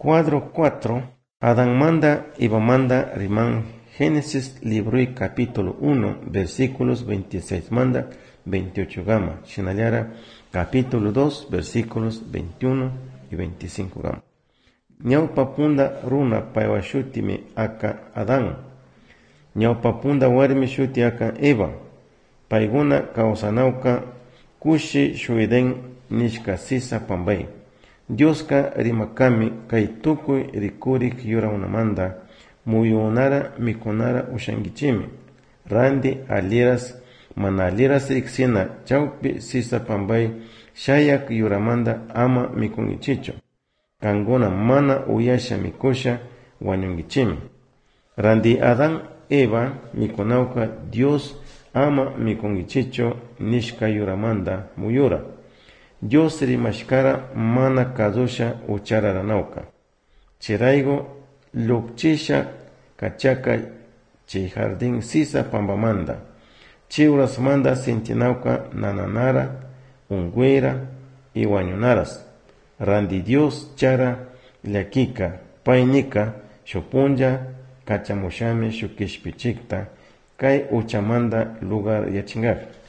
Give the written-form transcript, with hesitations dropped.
Cuadro 4. Adán manda y manda riman Génesis libro y capítulo 1 versículos 26 manda 28 gama. Shinayara capítulo 2 versículos 21 y 25 gama. Ñawpapunda runa paywashutimi aka Adán. Ñawpapunda warmi shuti aka Eva. Payguna kawsanawka kushi shuiden nishka sisa pambay. Dioska rimakami kay tukuy rikurik yurawnamanda muyunara mikunara ushangichimi. Randi aliras mana aliras riksina chawpi sisa pambay shayak yuramanda ama mikungichicho. Kanguna mana uyasha mikusha wañungichimi. Randi Adán Eva mikunawka Dios ama mikungichicho nishka yuramanda muyura. Dios rimashkara mana kazusha uchararanauka. Chiraigo lukchisha kachaka chi jardín sisa pambamanda. Chiuras manda sintinauka nananara, unguera y wañunaras. Randi Dios chara llakika, painika, shupunja, kachamushame shukishpichikta, kay uchamanda lugar yachingak.